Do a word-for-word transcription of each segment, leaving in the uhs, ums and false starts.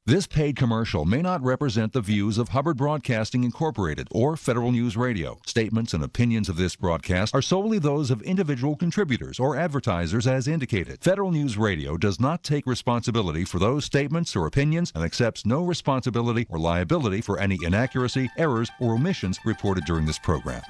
This paid commercial may not represent the views of Hubbard Broadcasting Incorporated or Federal News Radio. Statements and opinions of this broadcast are solely those of individual contributors or advertisers as indicated. Federal News Radio does not take responsibility for those statements or opinions and accepts no responsibility or liability for any inaccuracy, errors, or omissions reported during this program.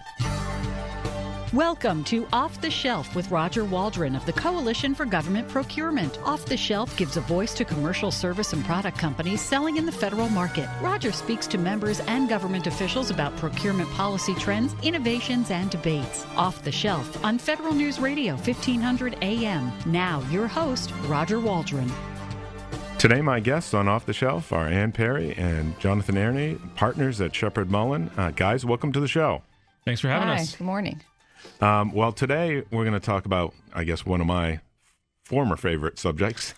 Welcome to Off the Shelf with Roger Waldron of the Coalition for Government Procurement. Off the Shelf gives a voice to commercial service and product companies selling in the federal market. Roger speaks to members and government officials about procurement policy trends, innovations, and debates. Off the Shelf on Federal News Radio, fifteen hundred A M. Now, your host, Roger Waldron. Today, my guests on Off the Shelf are Ann Perry and Jonathan Airney, partners at Sheppard Mullin. Uh, guys, welcome to the show. Thanks for having Hi, us. Good morning. Um, well, today we're going to talk about, I guess, one of my former favorite subjects,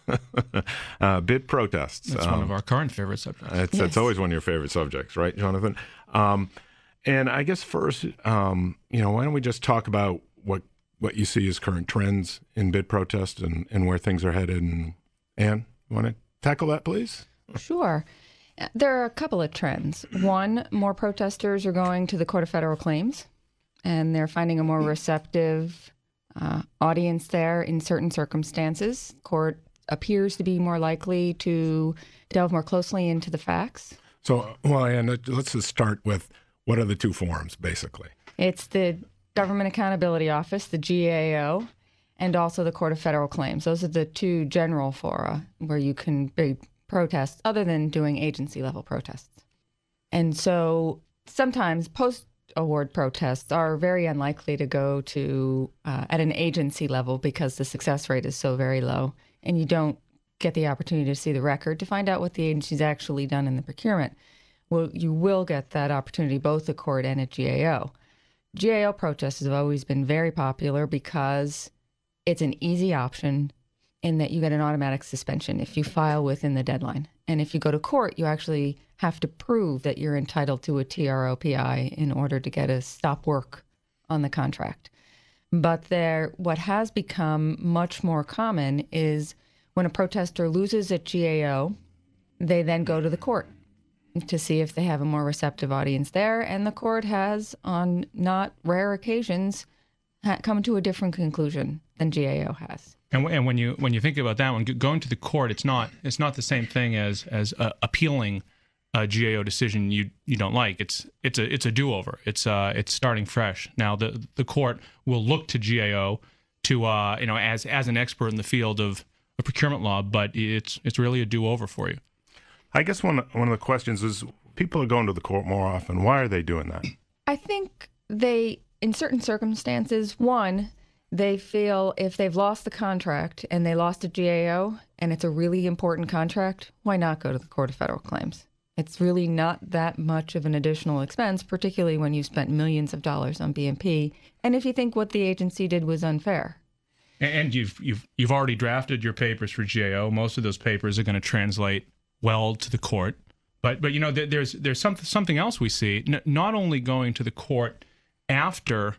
uh, bid protests. That's um, one of our current favorite subjects. It's, Yes. it's always one of your favorite subjects, right, Jonathan? Um, and I guess first, um, you know, why don't we just talk about what, what you see as current trends in bid protests and, and where things are headed. And Ann, you want to tackle that, please? Sure. There are a couple of trends. One, more protesters are going to the Court of Federal Claims, and they're finding a more receptive uh, audience there in certain circumstances. Court appears to be more likely to delve more closely into the facts. So, well, Ann, let's just start with what are the two forums, basically? It's the Government Accountability Office, the G A O, and also the Court of Federal Claims. Those are the two general fora where you can be protests other than doing agency-level protests. And so sometimes post award protests are very unlikely to go to uh, at an agency level because the success rate is so very low, and you don't get the opportunity to see the record to find out what the agency's actually done in the procurement. Well, you will get that opportunity both at court and at G A O. G A O protests have always been very popular because it's an easy option in that you get an automatic suspension if you file within the deadline. And if you go to court, you actually have to prove that you're entitled to a T R O P I in order to get a stop work on the contract. But there, what has become much more common is when a protester loses at G A O, they then go to the court to see if they have a more receptive audience there. And the court has, on not rare occasions, ha- come to a different conclusion than G A O has. And, and when you when you think about that one, going to the court, it's not it's not the same thing as as uh, appealing a G A O decision you you don't like. It's it's a it's a do-over. It's uh it's starting fresh. Now the the court will look to G A O to uh you know as as an expert in the field of, of procurement law, but it's it's really a do-over for you. I guess one one of the questions is people are going to the court more often. Why are they doing that? I think they, in certain circumstances, one, they feel if they've lost the contract and they lost a G A O and it's a really important contract, why not go to the Court of Federal Claims? It's really not that much of an additional expense, particularly when you spent millions of dollars on B M P. And if you think what the agency did was unfair. And you've you've you've already drafted your papers for G A O. Most of those papers are going to translate well to the court. But but you know there, there's there's something something else we see. N- not only going to the court after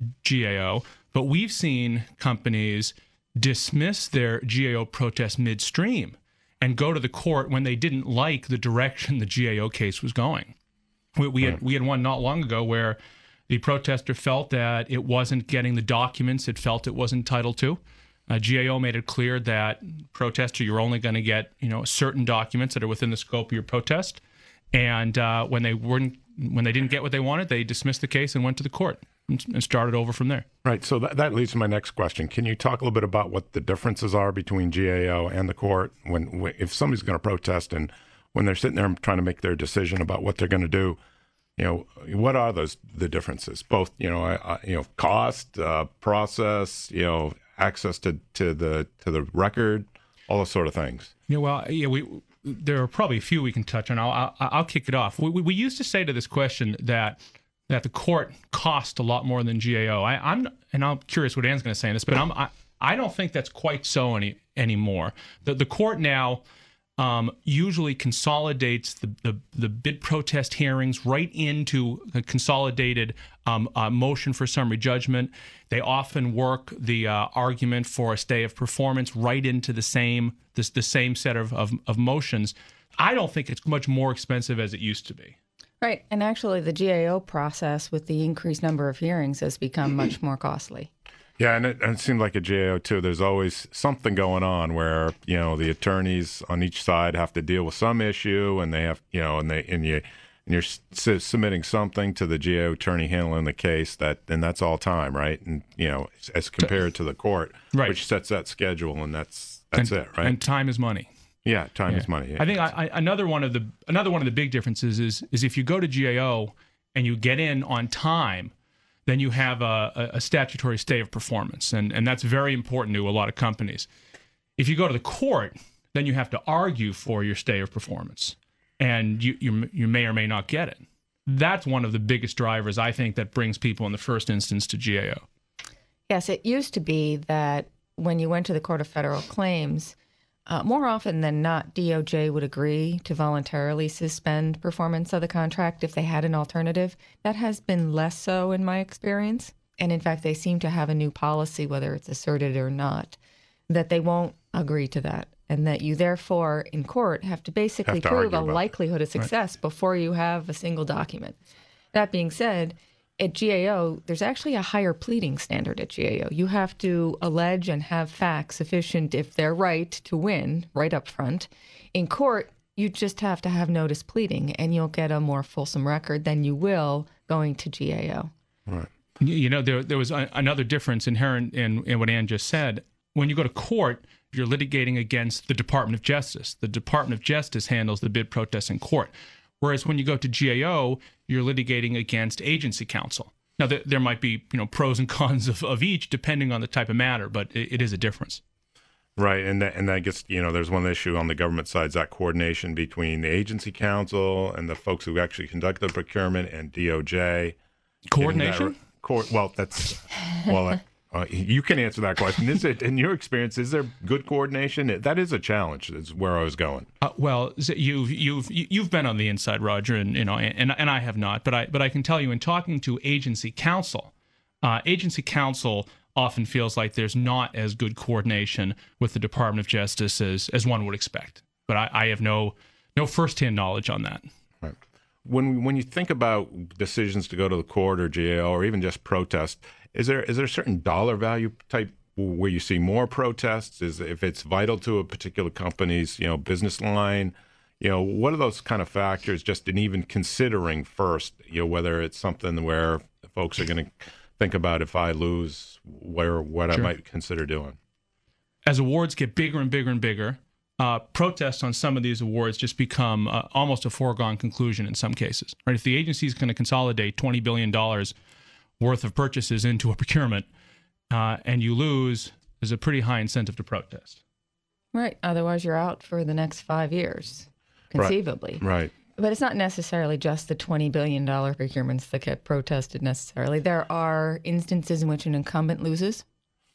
G A O, but we've seen companies dismiss their G A O protest midstream and go to the court when they didn't like the direction the G A O case was going. We, we had we had one not long ago where the protester felt that it wasn't getting the documents it felt it was entitled to. Uh, G A O made it clear that protester, you're only going to get you know certain documents that are within the scope of your protest. And uh, when they weren't, when they didn't get what they wanted, they dismissed the case and went to the court and, and started over from there. Right. So that, that leads to my next question. Can you talk a little bit about what the differences are between G A O and the court when, when if somebody's going to protest and when they're sitting there trying to make their decision about what they're going to do? You know, what are those the differences? Both, you know, uh, you know, cost, uh, process, you know, access to, to the to the record, all those sort of things. Yeah. Well, yeah, we. There are probably a few we can touch on. I'll, I'll, I'll kick it off. We, we used to say to this question that that the court cost a lot more than G A O. I, I'm and I'm curious what Ann's going to say on this, but I'm, I I don't think that's quite so any anymore. The the court now um, usually consolidates the, the the bid protest hearings right into a consolidated um, uh, motion for summary judgment. They often work the uh, argument for a stay of performance right into the same this the same set of, of, of motions. I don't think it's much more expensive as it used to be. Right. And actually, the G A O process with the increased number of hearings has become much more costly. Yeah, and it, and it seemed like at G A O, too, there's always something going on where, you know, the attorneys on each side have to deal with some issue, and they have, you know, and they and you and you're su- submitting something to the G A O attorney handling the case, that and that's all time, right? And, you know, as compared to the court, right, which sets that schedule, and that's that's and, it, right? And time is money. Yeah, time yeah. is money. Yeah. I think I, I, another one of the another one of the big differences is is if you go to G A O and you get in on time, then you have a, a statutory stay of performance, and and that's very important to a lot of companies. If you go to the court, then you have to argue for your stay of performance, and you you you may or may not get it. That's one of the biggest drivers, I think, that brings people in the first instance to G A O. Yes, it used to be that when you went to the Court of Federal Claims, Uh, more often than not, D O J would agree to voluntarily suspend performance of the contract if they had an alternative. That has been less so in my experience. And in fact, they seem to have a new policy, whether it's asserted or not, that they won't agree to that. And that you therefore, in court, have to basically have to prove a about likelihood of success right. before you have a single document. That being said, at G A O, there's actually a higher pleading standard at G A O. You have to allege and have facts sufficient, if they're right, to win right up front. In court, you just have to have notice pleading, and you'll get a more fulsome record than you will going to G A O. Right. You know, there there was a, another difference inherent in, in what Ann just said. When you go to court, you're litigating against the Department of Justice. The Department of Justice handles the bid protest in court. Whereas when you go to G A O, you're litigating against agency counsel. Now, there, there might be, you know, pros and cons of, of each depending on the type of matter, but it, it is a difference. Right, and that, and I guess, you know, there's one issue on the government side, is that coordination between the agency counsel and the folks who actually conduct the procurement and D O J. Coordination? That, co- well, that's, well, uh, uh, you can answer that question. Is it, in your experience, is there good coordination? That is a challenge, is where I was going. Uh, well, you've you've you've been on the inside, Roger, and you know, and and I have not. But I but I can tell you, in talking to agency counsel, uh, agency counsel often feels like there's not as good coordination with the Department of Justice as as one would expect. But I, I have no no firsthand knowledge on that. Right. When when you think about decisions to go to the court or G A O or even just protest, is there is there a certain dollar value type where you see more protests? Is if it's vital to a particular company's, you know, business line? You know, what are those kind of factors just in even considering first, you know, whether it's something where folks are going to think about, if I lose, where what sure. I might consider doing? As awards get bigger and bigger and bigger, uh, protests on some of these awards just become uh, almost a foregone conclusion in some cases. Right? If the agency is going to consolidate twenty billion dollars worth of purchases into a procurement, uh, and you lose, there's a pretty high incentive to protest. Right. Otherwise, you're out for the next five years, conceivably. Right. right. But it's not necessarily just the twenty billion dollars procurements that get protested necessarily. There are instances in which an incumbent loses,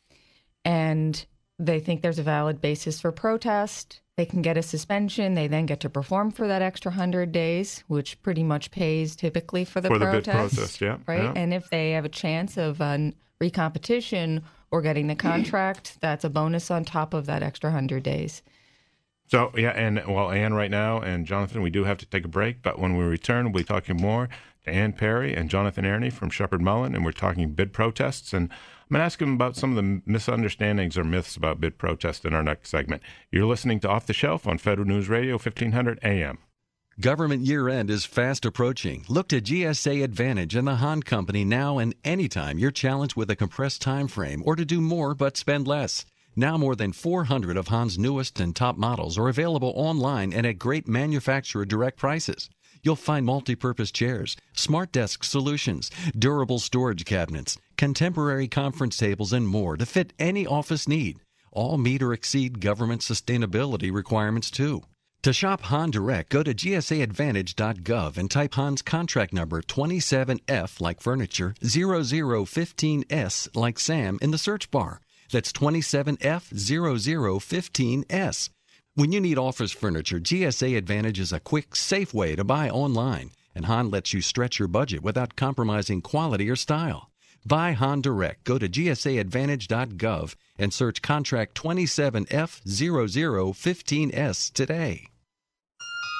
and they think there's a valid basis for protest. They can get a suspension. They then get to perform for that extra one hundred days, which pretty much pays typically for the for protest. For the bid protest, yeah. Right? Yeah. And if they have a chance of uh, recompetition or getting the contract, that's a bonus on top of that extra one hundred days. So, yeah, and well, Ann right now and Jonathan, we do have to take a break, but when we return, we'll be talking more to Ann Perry and Jonathan Ernie from Sheppard Mullin, and we're talking bid protests. And I'm going to ask them about some of the misunderstandings or myths about bid protest in our next segment. You're listening to Off the Shelf on Federal News Radio, fifteen hundred A M. Government year-end is fast approaching. Look to G S A Advantage and the Hahn Company now and anytime you're challenged with a compressed time frame or to do more but spend less. Now more than four hundred of Hahn's newest and top models are available online and at great manufacturer direct prices. You'll find multi-purpose chairs, smart desk solutions, durable storage cabinets, contemporary conference tables, and more to fit any office need. All meet or exceed government sustainability requirements, too. To shop Hahn Direct, go to G S A advantage dot gov and type Hahn's contract number twenty-seven F like furniture, zero zero fifteen S like Sam in the search bar. That's twenty-seven F zero zero fifteen S. When you need office furniture, G S A Advantage is a quick, safe way to buy online, and Hahn lets you stretch your budget without compromising quality or style. Buy Hahn Direct. Go to G S A advantage dot gov and search contract twenty-seven F zero zero fifteen S today.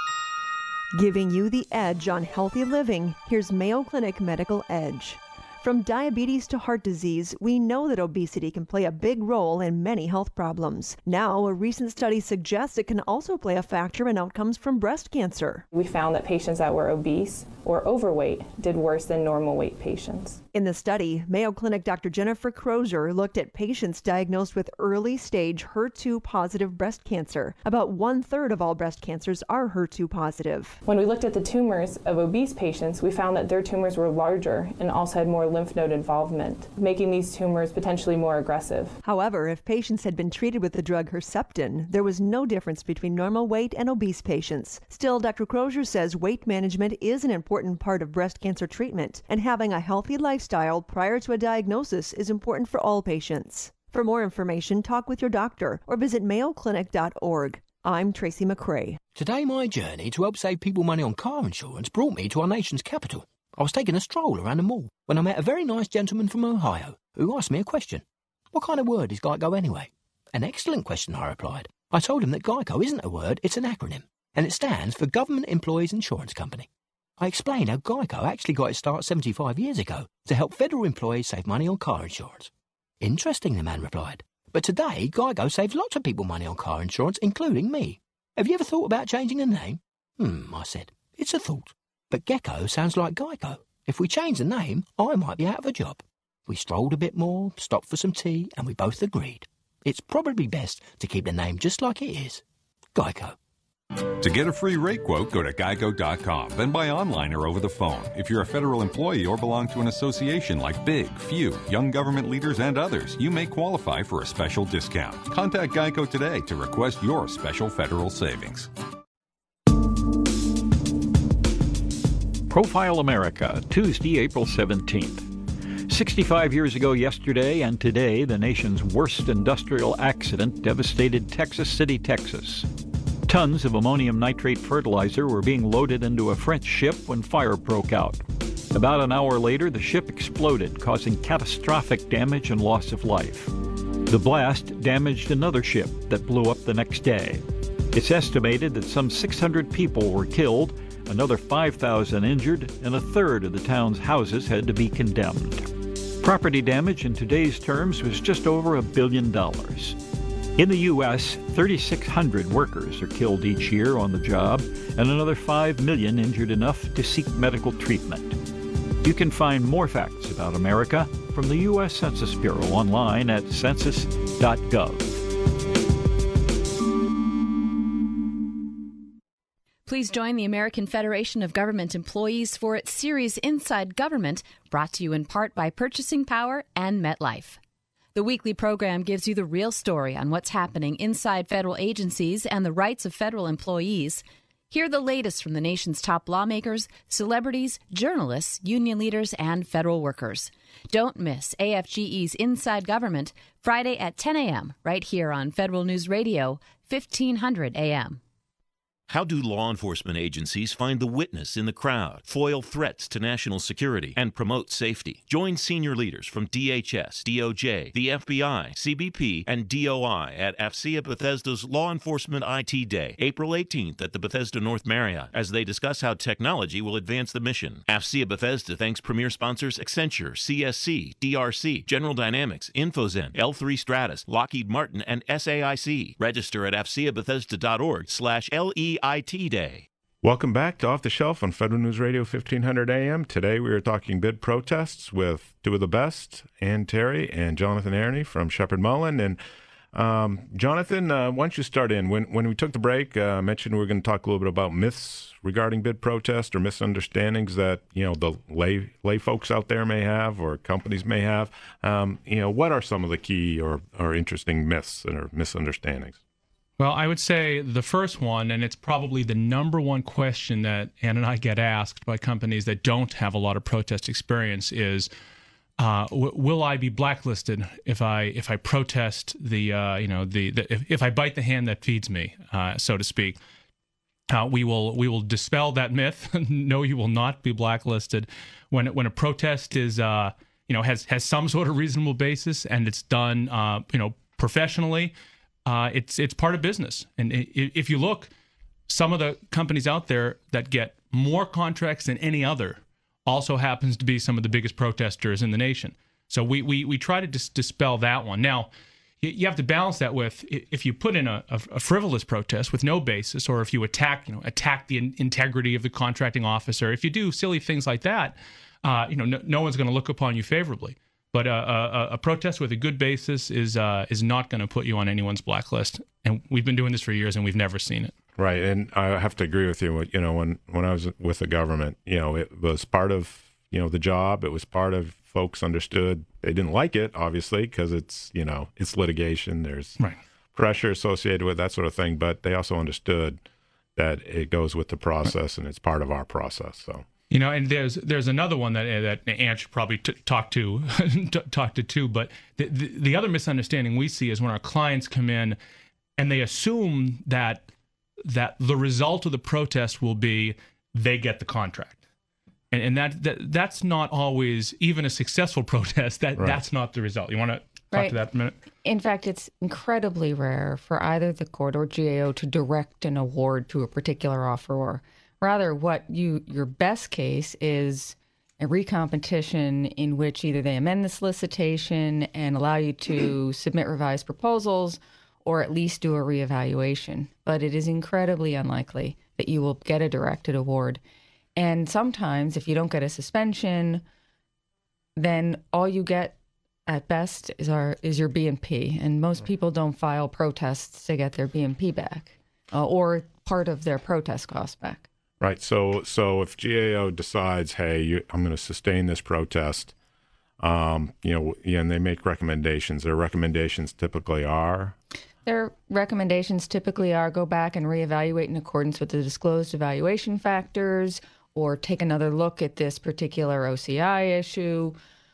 Giving you the edge on healthy living, here's Mayo Clinic Medical Edge. From diabetes to heart disease, we know that obesity can play a big role in many health problems. Now, a recent study suggests it can also play a factor in outcomes from breast cancer. We found that patients that were obese or overweight did worse than normal weight patients. In the study, Mayo Clinic Doctor Jennifer Crozier looked at patients diagnosed with early-stage H E R two positive breast cancer. About one-third of all breast cancers are H E R two positive. When we looked at the tumors of obese patients, we found that their tumors were larger and also had more lymph node involvement, making these tumors potentially more aggressive. However, if patients had been treated with the drug Herceptin, there was no difference between normal weight and obese patients. Still, Doctor Crozier says weight management is an important part of breast cancer treatment, and having a healthy lifestyle prior to a diagnosis is important for all patients. For more information, talk with your doctor or visit mayo clinic dot org. I'm Tracy McCray. Today, my journey to help save people money on car insurance brought me to our nation's capital. I was taking a stroll around the mall when I met a very nice gentleman from Ohio who asked me a question. What kind of word is GEICO anyway? An excellent question, I replied. I told him that GEICO isn't a word, it's an acronym, and it stands for Government Employees Insurance Company. I explained how GEICO actually got its start seventy-five years ago to help federal employees save money on car insurance. Interesting, the man replied. But today, GEICO saves lots of people money on car insurance, including me. Have you ever thought about changing the name? Hmm, I said. It's a thought. But Gecko sounds like Geico. If we change the name, I might be out of a job. We strolled a bit more, stopped for some tea, and we both agreed. It's probably best to keep the name just like it is. Geico. To get a free rate quote, go to geico dot com, then buy online or over the phone. If you're a federal employee or belong to an association like Big, Few, Young Government Leaders, and others, you may qualify for a special discount. Contact Geico today to request your special federal savings. Profile America, Tuesday, April seventeenth. sixty-five years ago yesterday and today, the nation's worst industrial accident devastated Texas City, Texas. Tons of ammonium nitrate fertilizer were being loaded into a French ship when fire broke out. About an hour later, the ship exploded, causing catastrophic damage and loss of life. The blast damaged another ship that blew up the next day. It's estimated that some six hundred people were killed, another five thousand injured, and a third of the town's houses had to be condemned. Property damage in today's terms was just over a billion dollars. In the U S, thirty-six hundred workers are killed each year on the job, and another five million injured enough to seek medical treatment. You can find more facts about America from the U S Census Bureau online at census dot gov. Please join the American Federation of Government Employees for its series Inside Government, brought to you in part by Purchasing Power and MetLife. The weekly program gives you the real story on what's happening inside federal agencies and the rights of federal employees. Hear the latest from the nation's top lawmakers, celebrities, journalists, union leaders, and federal workers. Don't miss A F G E's Inside Government, Friday at ten a.m., right here on Federal News Radio, fifteen hundred A M. How do law enforcement agencies find the witness in the crowd, foil threats to national security, and promote safety? Join senior leaders from D H S, D O J, the F B I, C B P, and D O I at AFCEA Bethesda's Law Enforcement I T Day, April eighteenth at the Bethesda North Marriott, as they discuss how technology will advance the mission. AFCEA Bethesda thanks premier sponsors Accenture, C S C, D R C, General Dynamics, Infozen, L three Stratus, Lockheed Martin, and S A I C. Register at afcea bethesda dot org slash L E I T Day. Welcome back to Off the Shelf on Federal News Radio fifteen hundred A M. Today we are talking bid protests with two of the best, Ann Terry and Jonathan Airney from Sheppard Mullin. And um, Jonathan, uh, why don't you start in? When when we took the break, uh, I mentioned we were going to talk a little bit about myths regarding bid protest or misunderstandings that, you know, the lay lay folks out there may have or companies may have. Um, you know, what are some of the key or, or interesting myths or misunderstandings? Well, I would say the first one, and it's probably the number one question that Ann and I get asked by companies that don't have a lot of protest experience is, uh, w- will I be blacklisted if I if I protest the uh, you know the, the if, if I bite the hand that feeds me, uh, so to speak? Uh, we will we will dispel that myth. No, you will not be blacklisted when when a protest is uh, you know has has some sort of reasonable basis and it's done uh, you know professionally. Uh, it's it's part of business, and if you look, some of the companies out there that get more contracts than any other also happens to be some of the biggest protesters in the nation. So we we we try to dis- dispel that one. Now, you, you have to balance that with if you put in a, a, a frivolous protest with no basis, or if you attack you know attack the in- integrity of the contracting officer, if you do silly things like that, uh, you know no, no one's going to look upon you favorably. But uh, a, a protest with a good basis is uh, is not going to put you on anyone's blacklist. And we've been doing this for years, and we've never seen it. Right, and I have to agree with you. You know, when when I was with the government, you know, it was part of you know the job. It was part of folks understood they didn't like it, obviously, because it's you know it's litigation. There's right. pressure associated with that sort of thing. But they also understood that it goes with the process, right. and it's part of our process. So. You know, and there's there's another one that that Ann should probably t- talk to talk to too. But the, the the other misunderstanding we see is when our clients come in and they assume that that the result of the protest will be they get the contract, and and that, that that's not always, even a successful protest. That right. that's not the result. You want to talk right. to that a minute? In fact, it's incredibly rare for either the court or G A O to direct an award to a particular offeror. Rather, what you your best case is a recompetition in which either they amend the solicitation and allow you to submit revised proposals, or at least do a reevaluation. But it is incredibly unlikely that you will get a directed award. And sometimes, if you don't get a suspension, then all you get at best is our is your B and P. And most people don't file protests to get their B and P back, uh, or part of their protest costs back. Right. So so if G A O decides, hey, you, I'm going to sustain this protest, um, you know, yeah, and they make recommendations, their recommendations typically are? Their recommendations typically are go back and reevaluate in accordance with the disclosed evaluation factors, or take another look at this particular O C I issue,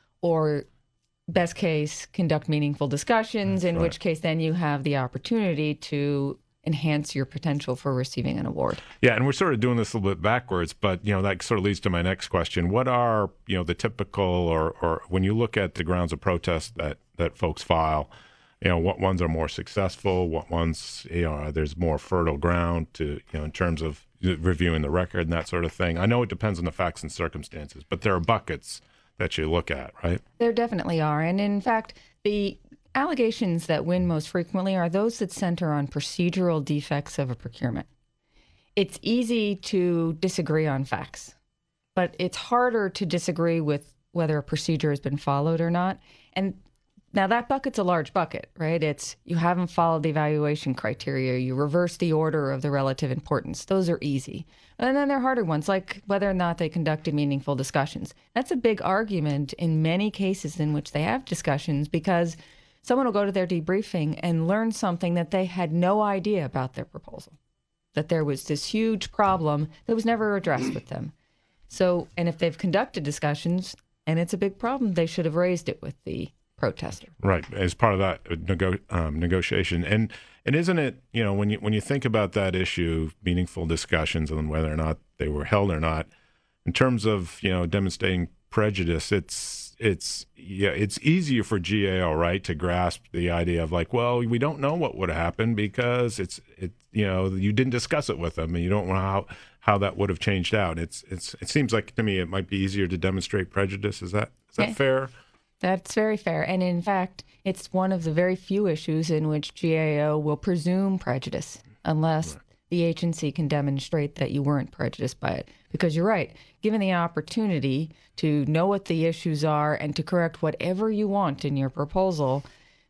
or best case, conduct meaningful discussions, That's in right. which case then you have the opportunity to enhance your potential for receiving an award. Yeah, and we're sort of doing this a little bit backwards, but, you know, that sort of leads to my next question. What are, you know, the typical, or, or when you look at the grounds of protest that, that folks file, you know, what ones are more successful, what ones, you know, there's more fertile ground to, you know, in terms of reviewing the record and that sort of thing? I know it depends on the facts and circumstances, but there are buckets that you look at, right? There definitely are. And in fact, the allegations that win most frequently are those that center on procedural defects of a procurement. It's easy to disagree on facts, but it's harder to disagree with whether a procedure has been followed or not. And now that bucket's a large bucket, right? It's you haven't followed the evaluation criteria, you reverse the order of the relative importance. Those are easy. And then there are harder ones, like whether or not they conducted meaningful discussions. That's a big argument in many cases in which they have discussions, because someone will go to their debriefing and learn something that they had no idea about their proposal, that there was this huge problem that was never addressed with them. So, and if they've conducted discussions and it's a big problem, they should have raised it with the protester. Right, as part of that nego- um, negotiation. And and isn't it, you know, when you when you think about that issue, meaningful discussions on whether or not they were held or not, in terms of, you know, demonstrating prejudice, it's it's yeah, it's easier for G A O, right, to grasp the idea of like, well, we don't know what would have happened because it's it you know you didn't discuss it with them and you don't know how how that would have changed out. It's it's it seems like to me it might be easier to demonstrate prejudice. Is that is that Yeah. fair? That's very fair. And in fact, it's one of the very few issues in which G A O will presume prejudice unless right. the agency can demonstrate that you weren't prejudiced by it. Because you're right, given the opportunity to know what the issues are and to correct whatever you want in your proposal,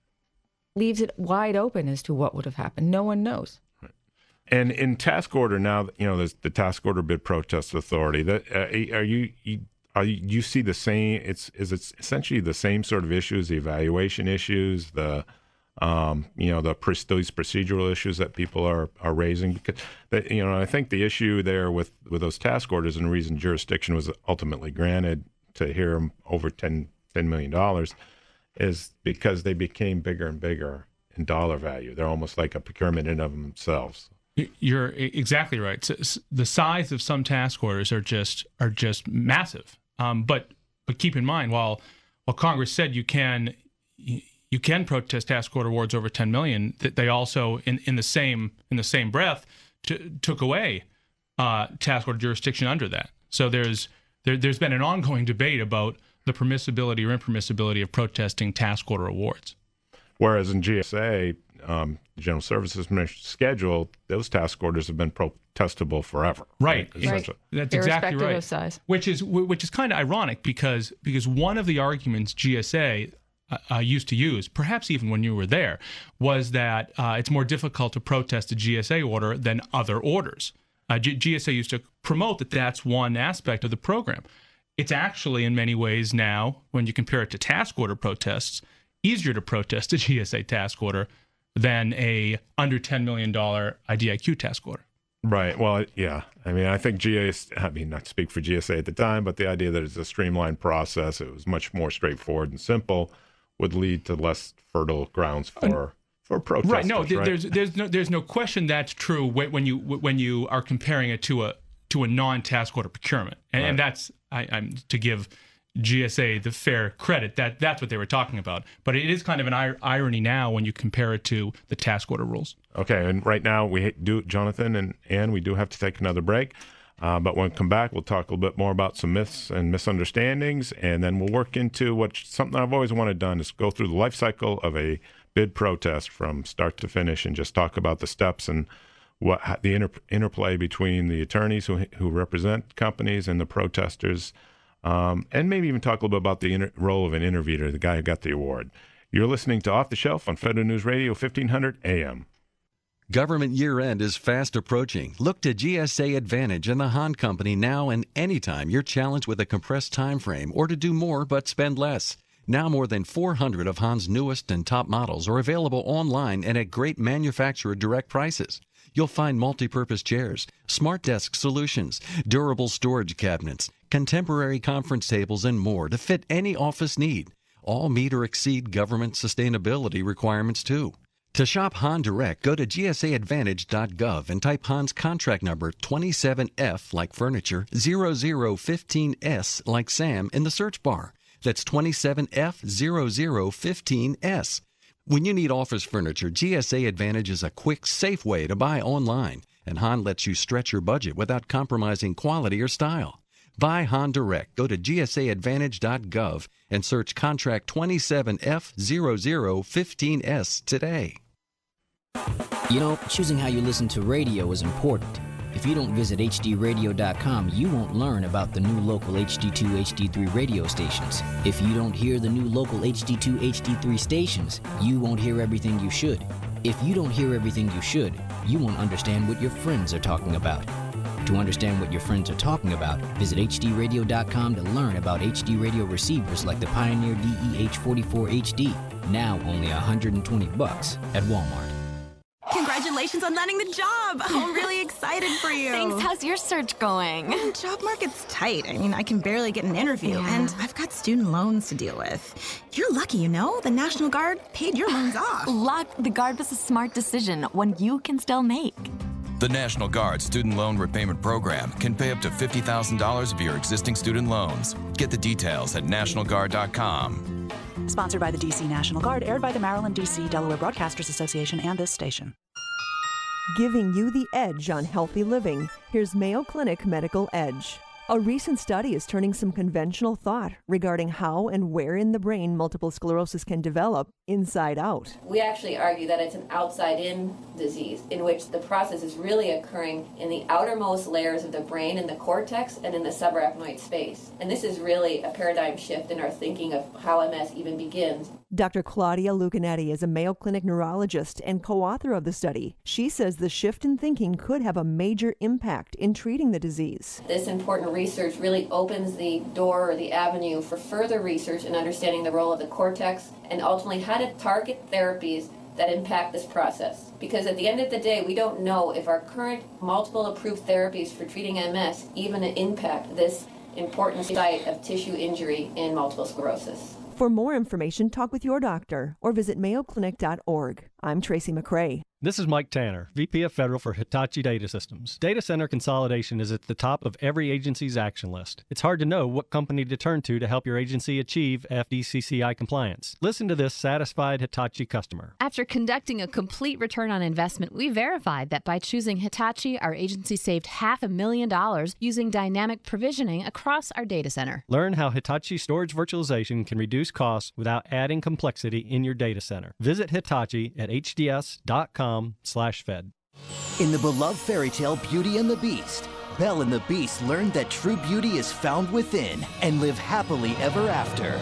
leaves it wide open as to what would have happened. No one knows. Right. And in task order now, you know, there's the task order bid protest authority. That uh, are you, you are you, you see the same? It's is it essentially the same sort of issues, the evaluation issues, the um, you know, the those procedural issues that people are are raising. Because that, you know, I think the issue there with with those task orders and the reason jurisdiction was ultimately granted to hear them over ten million dollars is because they became bigger and bigger in dollar value. They're almost like a procurement in of themselves. You're exactly right. So the size of some task orders are just are just massive. Um, but but keep in mind, while while Congress said you can you can protest task order awards over ten million, that they also in, in the same in the same breath t- took away uh, task order jurisdiction under that. So there's there, there's been an ongoing debate about the permissibility or impermissibility of protesting task order awards. Whereas in G S A, um, General Services Administration schedule, those task orders have been protestable forever. Right. Right. That's exactly right. Of size. Which is which is kind of ironic because because one of the arguments G S A uh, uh, used to use, perhaps even when you were there, was that uh, it's more difficult to protest a G S A order than other orders. Uh, G- GSA used to promote that that's one aspect of the program. It's actually, in many ways now, when you compare it to task order protests, easier to protest a G S A task order than a under ten million dollars I D I Q task order. Right. Well, yeah. I mean, I think G S A, I mean, not to speak for G S A at the time, but the idea that it's a streamlined process, it was much more straightforward and simple, would lead to less fertile grounds for... Uh, For protesters, right? No, right? there's there's no there's no question that's true when you when you are comparing it to a to a non-task order procurement, and, right. and that's I, I'm to give G S A the fair credit that that's what they were talking about. But it is kind of an ir- irony now when you compare it to the task order rules. Okay, and right now we do, Jonathan and Ann, we do have to take another break. Uh, but when we come back, we'll talk a little bit more about some myths and misunderstandings, and then we'll work into what something I've always wanted done is go through the life cycle of a bid protest from start to finish and just talk about the steps and what the inter, interplay between the attorneys who who represent companies and the protesters, um, and maybe even talk a little bit about the inter, role of an intervener, the guy who got the award. You're listening to Off the Shelf on Federal News Radio, fifteen hundred A M. Government year-end is fast approaching. Look to G S A Advantage and the Hahn Company now and anytime you're challenged with a compressed time frame or to do more but spend less. Now more than four hundred of Hahn's newest and top models are available online and at great manufacturer direct prices. You'll find multi-purpose chairs, smart desk solutions, durable storage cabinets, contemporary conference tables, and more to fit any office need. All meet or exceed government sustainability requirements too. To shop Hahn Direct, go to G S A advantage dot gov and type Hahn's contract number twenty-seven F like furniture, zero zero fifteen S like Sam in the search bar. That's twenty-seven F zero zero fifteen S. When you need office furniture, G S A Advantage is a quick, safe way to buy online, and Hahn lets you stretch your budget without compromising quality or style. Buy Hahn Direct. Go to G S A advantage dot gov and search contract twenty-seven F zero zero fifteen S today. You know, choosing how you listen to radio is important. If you don't visit H D radio dot com, you won't learn about the new local H D two, H D three radio stations. If you don't hear the new local H D two, H D three stations, you won't hear everything you should. If you don't hear everything you should, you won't understand what your friends are talking about. To understand what your friends are talking about, visit H D radio dot com to learn about H D radio receivers like the Pioneer D E H forty-four H D, now only one hundred twenty bucks at Walmart. Congratulations on landing the job. I'm really excited for you. Thanks. How's your search going? The job market's tight. I mean, I can barely get an interview, yeah. and I've got student loans to deal with. You're lucky, you know? The National Guard paid your loans off. Luck. The Guard was a smart decision, one you can still make. The National Guard Student Loan Repayment Program can pay up to fifty thousand dollars of your existing student loans. Get the details at national guard dot com. Sponsored by the D C National Guard, aired by the Maryland, D C, Delaware Broadcasters Association and this station. Giving you the edge on healthy living, here's Mayo Clinic Medical Edge. A recent study is turning some conventional thought regarding how and where in the brain multiple sclerosis can develop inside out. We actually argue that it's an outside-in disease in which the process is really occurring in the outermost layers of the brain, in the cortex, and in the subarachnoid space. And this is really a paradigm shift in our thinking of how M S even begins. Doctor Claudia Lucanetti is a Mayo Clinic neurologist and co-author of the study. She says the shift in thinking could have a major impact in treating the disease. This important research really opens the door or the avenue for further research in understanding the role of the cortex and ultimately how to target therapies that impact this process. Because at the end of the day, we don't know if our current multiple approved therapies for treating M S even impact this important site of tissue injury in multiple sclerosis. For more information, talk with your doctor or visit mayo clinic dot org. I'm Tracy McCrae. This is Mike Tanner, V P of Federal for Hitachi Data Systems. Data center consolidation is at the top of every agency's action list. It's hard to know what company to turn to to help your agency achieve F D C C I compliance. Listen to this satisfied Hitachi customer. After conducting a complete return on investment, we verified that by choosing Hitachi, our agency saved half a million dollars using dynamic provisioning across our data center. Learn how Hitachi storage virtualization can reduce costs without adding complexity in your data center. Visit Hitachi at h d s dot com slash fed. In the beloved fairy tale Beauty and the Beast, Belle and the Beast learned that true beauty is found within and live happily ever after.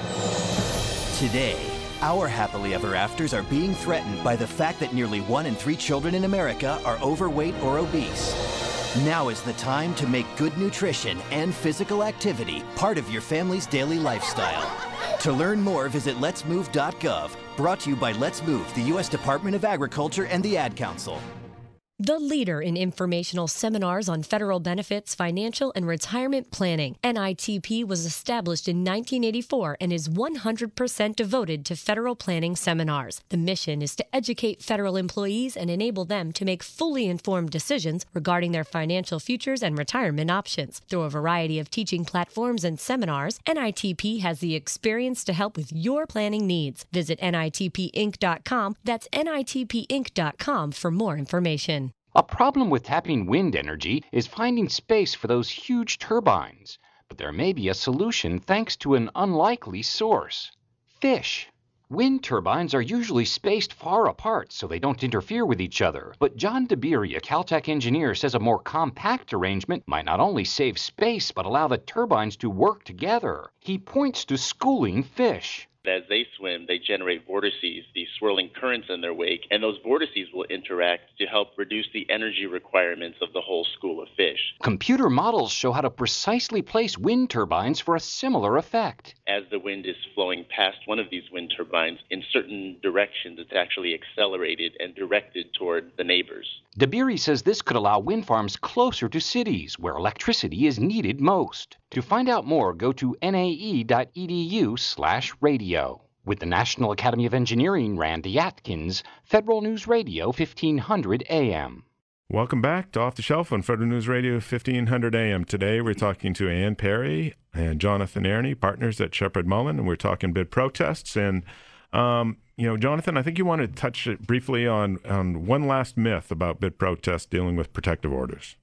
Today, our happily ever afters are being threatened by the fact that nearly one in three children in America are overweight or obese. Now is the time to make good nutrition and physical activity part of your family's daily lifestyle. To learn more, visit lets move dot gov. Brought to you by Let's Move, the U S Department of Agriculture and the Ad Council. The leader in informational seminars on federal benefits, financial, and retirement planning, N I T P was established in nineteen eighty-four and is one hundred percent devoted to federal planning seminars. The mission is to educate federal employees and enable them to make fully informed decisions regarding their financial futures and retirement options. Through a variety of teaching platforms and seminars, N I T P has the experience to help with your planning needs. Visit N I T P inc dot com. That's N I T P inc dot com for more information. A problem with tapping wind energy is finding space for those huge turbines. But there may be a solution thanks to an unlikely source: fish. Wind turbines are usually spaced far apart so they don't interfere with each other. But John DeBeery, a Caltech engineer, says a more compact arrangement might not only save space but allow the turbines to work together. He points to schooling fish. As they swim, they generate vortices, these swirling currents in their wake, and those vortices will interact to help reduce the energy requirements of the whole school of fish. Computer models show how to precisely place wind turbines for a similar effect. As the wind is flowing past one of these wind turbines, in certain directions it's actually accelerated and directed toward the neighbors. DeBeery says this could allow wind farms closer to cities where electricity is needed most. To find out more, go to N A E dot E D U slash radio. With the National Academy of Engineering, Randy Atkins, Federal News Radio, fifteen hundred A M. Welcome back to Off the Shelf on Federal News Radio, fifteen hundred A M. Today we're talking to Ann Perry and Jonathan Ernie, partners at Sheppard Mullin, and we're talking bid protests. And, um, you know, Jonathan, I think you wanted to touch briefly on, on one last myth about bid protests dealing with protective orders.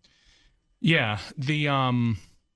Yeah, the... um.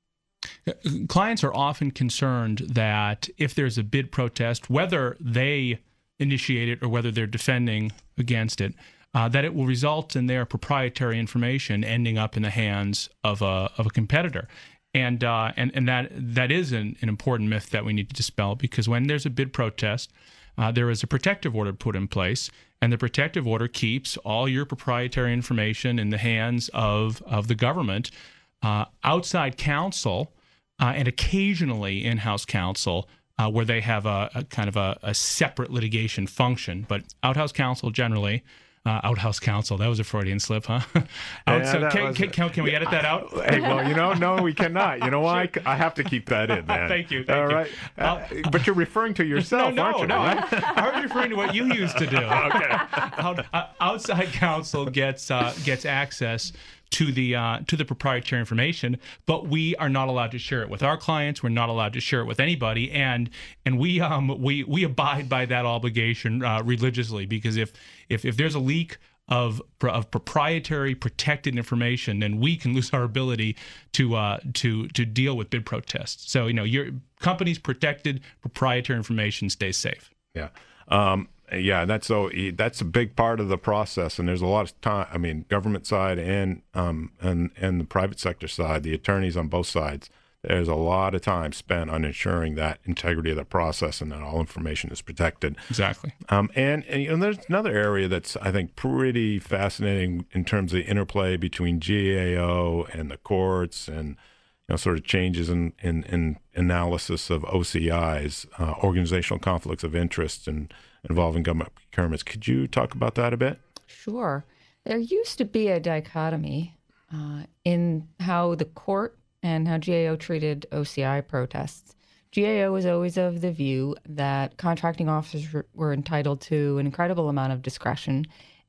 Clients are often concerned that if there's a bid protest, whether they initiate it or whether they're defending against it, uh, that it will result in their proprietary information ending up in the hands of a of a competitor, and uh, and and that that is an, an important myth that we need to dispel, because when there's a bid protest, uh, there is a protective order put in place, and the protective order keeps all your proprietary information in the hands of of the government. Uh, outside counsel uh, and occasionally in-house counsel uh, where they have a, a kind of a, a separate litigation function. But out-house counsel generally, uh, out-house counsel, that was a Freudian slip, huh? Out, Yeah, so that can, was- can, can, can we edit that out? Hey, well, you know, no, we cannot. You know why? I have to keep that in, man. Thank you, thank All you. right. Uh, but you're referring to yourself, no, aren't you? no, right? I, I was referring to what you used to do. Okay. Out, uh, outside counsel gets uh, gets access to the uh, to the proprietary information, but we are not allowed to share it with our clients. We're not allowed to share it with anybody, and and we um we we abide by that obligation uh, religiously, because if if if there's a leak of of proprietary protected information, then we can lose our ability to uh to to deal with bid protests. So you know, your company's protected proprietary information stays safe. Yeah. Um, yeah, that's so that's a big part of the process, and there's a lot of time. I mean, government side and um and and the private sector side, the attorneys on both sides. There's a lot of time spent on ensuring that integrity of the process and that all information is protected. Exactly. Um, and, and, and there's another area that's, I think, pretty fascinating in terms of the interplay between G A O and the courts, and you know, sort of changes in, in, in analysis of O C Is, uh, organizational conflicts of interest, and involving government procurements. Could you talk about that a bit? Sure. There used to be a dichotomy uh, in how the court and how G A O treated O C I protests. G A O was always of the view that contracting officers were entitled to an incredible amount of discretion,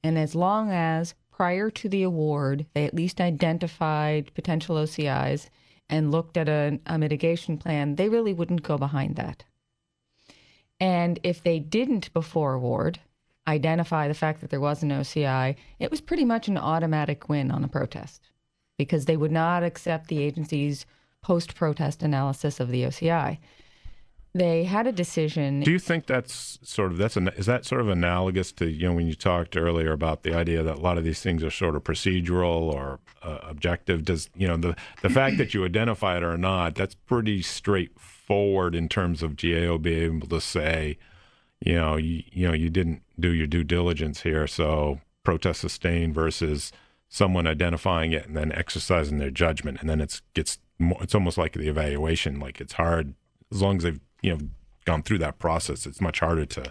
And as long as prior to the award, they at least identified potential O C Is and looked at a, a mitigation plan, they really wouldn't go behind that. And if they didn't before award identify the fact that there was an O C I, it was pretty much an automatic win on a protest because they would not accept the agency's post-protest analysis of the O C I. They had a decision. Do you think that's sort of that's an, is that sort of analogous to, you know, when you talked earlier about the idea that a lot of these things are sort of procedural or uh, objective? Does, you know, the the fact that you identify it or not, that's pretty straightforward in terms of G A O being able to say, you know, you, you know, you didn't do your due diligence here, so protest sustained versus someone identifying it and then exercising their judgment, and then it's gets more, it's almost like the evaluation, like it's hard as long as they've, you know, gone through that process, it's much harder to,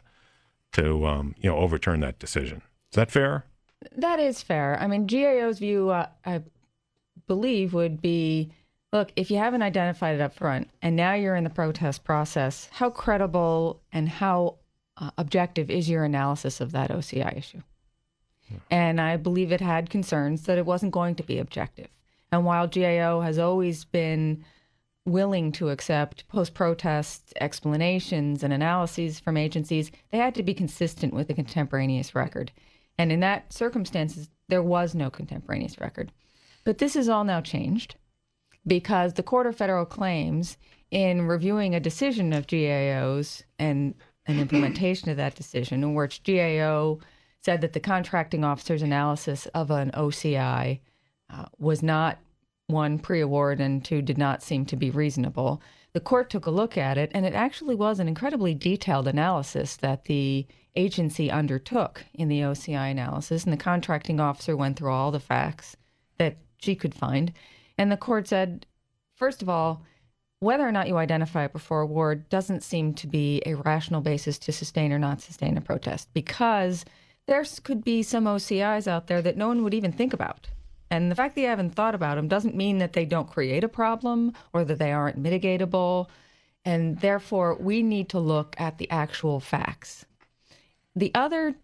to um, you know, overturn that decision. Is that fair? That is fair. I mean, G A O's view, uh, I believe, would be, look, if you haven't identified it up front and now you're in the protest process, how credible and how uh, objective is your analysis of that O C I issue? Yeah. And I believe it had concerns that it wasn't going to be objective. And while G A O has always been willing to accept post-protest explanations and analyses from agencies, they had to be consistent with the contemporaneous record. And in that circumstances, there was no contemporaneous record. But this is all now changed because the Court of Federal Claims, in reviewing a decision of G A O's and an implementation of that decision, in which G A O said that the contracting officer's analysis of an O C I uh, was not, one, pre-award, and two, did not seem to be reasonable. The court took a look at it, and it actually was an incredibly detailed analysis that the agency undertook in the O C I analysis, and the contracting officer went through all the facts that she could find. And the court said, first of all, whether or not you identify it before award doesn't seem to be a rational basis to sustain or not sustain a protest, because there could be some O C Is out there that no one would even think about. And the fact that you haven't thought about them doesn't mean that they don't create a problem or that they aren't mitigatable. And therefore, we need to look at the actual facts. The other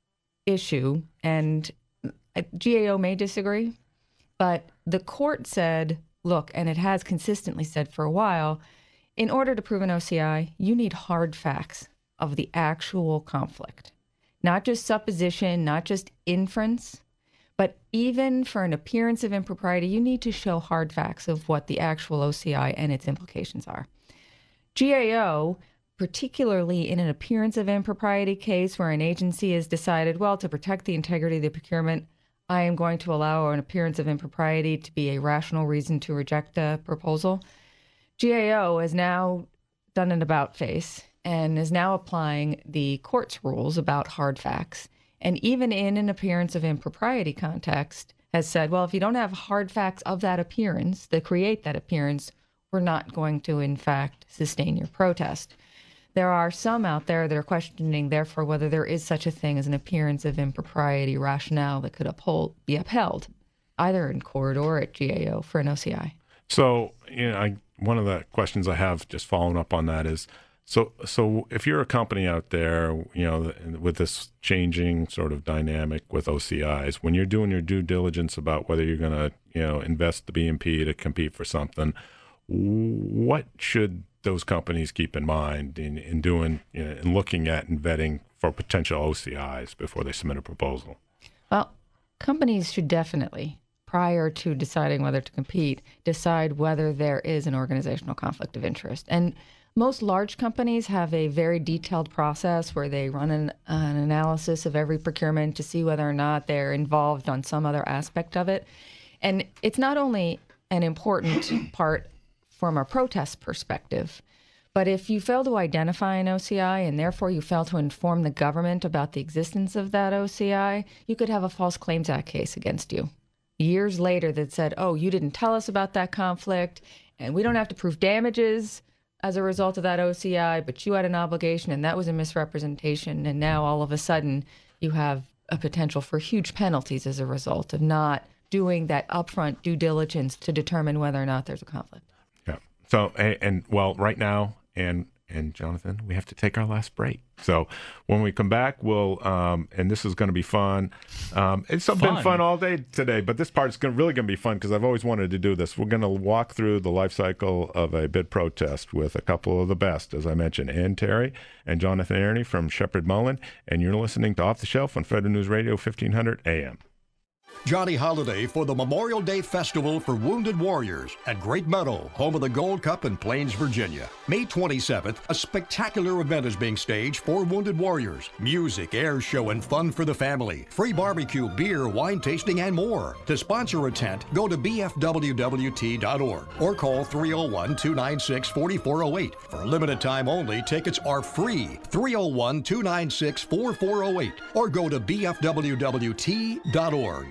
issue, and G A O may disagree, but the court said, look, and it has consistently said for a while, in order to prove an O C I, you need hard facts of the actual conflict. Not just supposition, not just inference, but even for an appearance of impropriety, you need to show hard facts of what the actual O C I and its implications are. G A O, particularly in an appearance of impropriety case where an agency has decided, well, to protect the integrity of the procurement, I am going to allow an appearance of impropriety to be a rational reason to reject a proposal. G A O has now done an about-face and is now applying the court's rules about hard facts. And even in an appearance of impropriety context, has said, well, if you don't have hard facts of that appearance that create that appearance, we're not going to, in fact, sustain your protest. There are some out there that are questioning, therefore, whether there is such a thing as an appearance of impropriety rationale that could uphold, be upheld, either in court or at G A O for an O C I. So, you know, I, one of the questions I have just following up on that is, So, so if you're a company out there, you know, with this changing sort of dynamic with O C Is, when you're doing your due diligence about whether you're going to, you know, invest the B M P to compete for something, what should those companies keep in mind in, in doing, you know, in looking at and vetting for potential O C Is before they submit a proposal? Well, companies should definitely, prior to deciding whether to compete, decide whether there is an organizational conflict of interest. And most large companies have a very detailed process where they run an, an analysis of every procurement to see whether or not they're involved on some other aspect of it. And it's not only an important part from a protest perspective, but if you fail to identify an O C I and therefore you fail to inform the government about the existence of that O C I, you could have a False Claims Act case against you years later that said, oh, you didn't tell us about that conflict, and we don't have to prove damages as a result of that O C I, but you had an obligation and that was a misrepresentation. And now all of a sudden you have a potential for huge penalties as a result of not doing that upfront due diligence to determine whether or not there's a conflict. Yeah. So, and, and well, right now, and And Jonathan, we have to take our last break. So when we come back, we'll, um, and this is going to be fun. Um, it's fun. been fun all day today, but this part is gonna, really going to be fun because I've always wanted to do this. We're going to walk through the life cycle of a bid protest with a couple of the best, as I mentioned, Ann Terry and Jonathan Ernie from Shepherd Mullen. And you're listening to Off the Shelf on Federal News Radio, fifteen hundred A M. Johnny Holiday for the Memorial Day Festival for Wounded Warriors at Great Meadow, home of the Gold Cup in Plains, Virginia. May twenty-seventh, a spectacular event is being staged for Wounded Warriors. Music, air show, and fun for the family. Free barbecue, beer, wine tasting, and more. To sponsor a tent, go to B F W W T dot org or call three oh one, two nine six, four four oh eight. For a limited time only, tickets are free. three oh one, two nine six, four four oh eight or go to B F W W T dot org.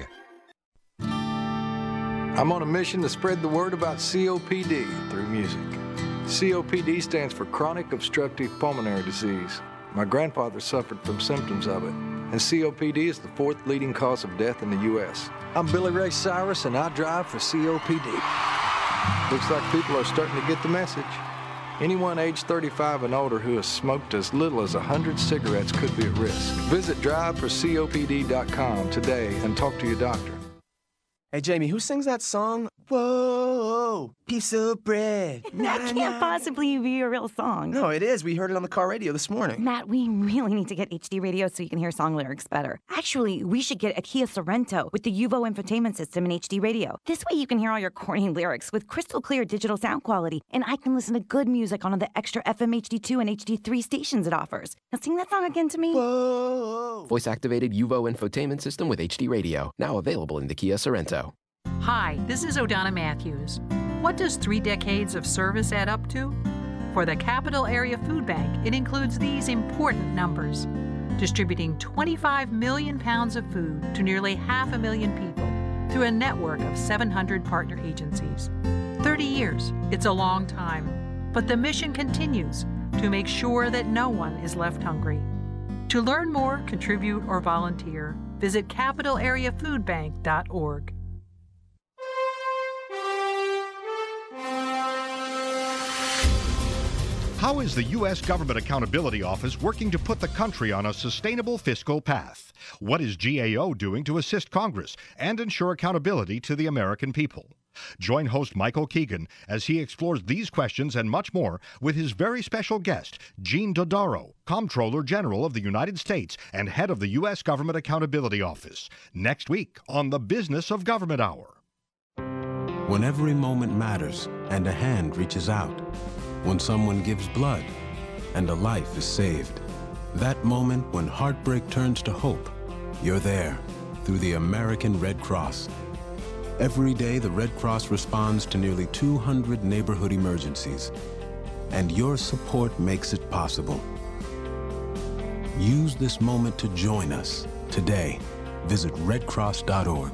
I'm on a mission to spread the word about C O P D through music. C O P D stands for Chronic Obstructive Pulmonary Disease. My grandfather suffered from symptoms of it, and C O P D is the fourth leading cause of death in the U S I'm Billy Ray Cyrus, and I drive for C O P D. Looks like people are starting to get the message. Anyone age thirty-five and older who has smoked as little as one hundred cigarettes could be at risk. Visit drive for C O P D dot com today and talk to your doctor. Hey, Jamie, who sings that song? Whoa, piece of bread. That can't nah. possibly be a real song. No, it is. We heard it on the car radio this morning. Matt, we really need to get H D radio so you can hear song lyrics better. Actually, we should get a Kia Sorento with the Uvo infotainment system and H D radio. This way you can hear all your corny lyrics with crystal clear digital sound quality, and I can listen to good music on all the extra F M H D two and H D three stations it offers. Now sing that song again to me. Whoa. Voice-activated Uvo infotainment system with H D radio. Now available in the Kia Sorento. Hi, this is O'Donna Matthews. What does three decades of service add up to? For the Capital Area Food Bank, it includes these important numbers: distributing twenty-five million pounds of food to nearly half a million people through a network of seven hundred partner agencies. thirty years, it's a long time, but the mission continues to make sure that no one is left hungry. To learn more, contribute, or volunteer, visit capital area food bank dot org. How is the U S Government Accountability Office working to put the country on a sustainable fiscal path? What is G A O doing to assist Congress and ensure accountability to the American people? Join host Michael Keegan as he explores these questions and much more with his very special guest, Gene Dodaro, Comptroller General of the United States and head of the U S Government Accountability Office, next week on the Business of Government Hour. When every moment matters and a hand reaches out, when someone gives blood and a life is saved, that moment when heartbreak turns to hope, you're there through the American Red Cross. Every day, the Red Cross responds to nearly two hundred neighborhood emergencies, and your support makes it possible. Use this moment to join us today. Visit red cross dot org.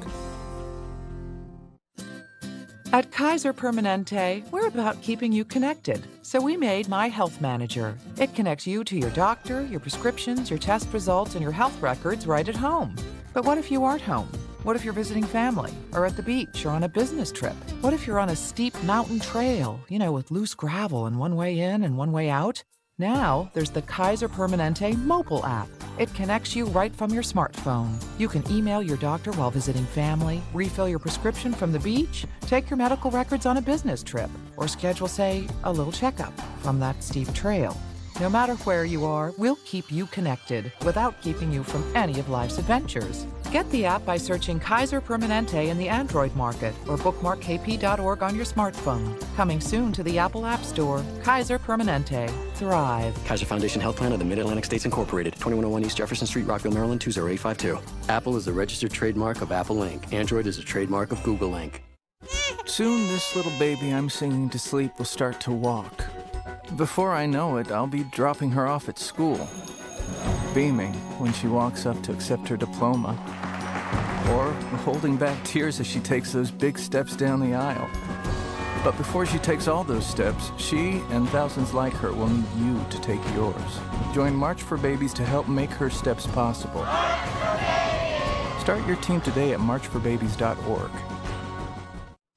At Kaiser Permanente, we're about keeping you connected, so we made My Health Manager. It connects you to your doctor, your prescriptions, your test results, and your health records right at home. But what if you aren't home? What if you're visiting family, or at the beach, or on a business trip? What if you're on a steep mountain trail, you know, with loose gravel and one way in and one way out? Now, there's the Kaiser Permanente mobile app. It connects you right from your smartphone. You can email your doctor while visiting family, refill your prescription from the beach, take your medical records on a business trip, or schedule, say, a little checkup from that steep trail. No matter where you are, we'll keep you connected without keeping you from any of life's adventures. Get the app by searching Kaiser Permanente in the Android market or bookmark k p dot org on your smartphone. Coming soon to the Apple App Store, Kaiser Permanente. Thrive. Kaiser Foundation Health Plan of the Mid-Atlantic States Incorporated, twenty-one oh one East Jefferson Street, Rockville, Maryland, two oh eight five two. Apple is the registered trademark of Apple Incorporated. Android is a trademark of Google Incorporated. Soon this little baby I'm singing to sleep will start to walk. Before I know it, I'll be dropping her off at school, beaming when she walks up to accept her diploma, or holding back tears as she takes those big steps down the aisle. But before she takes all those steps, she and thousands like her will need you to take yours. Join March for Babies to help make her steps possible. Start your team today at march for babies dot org.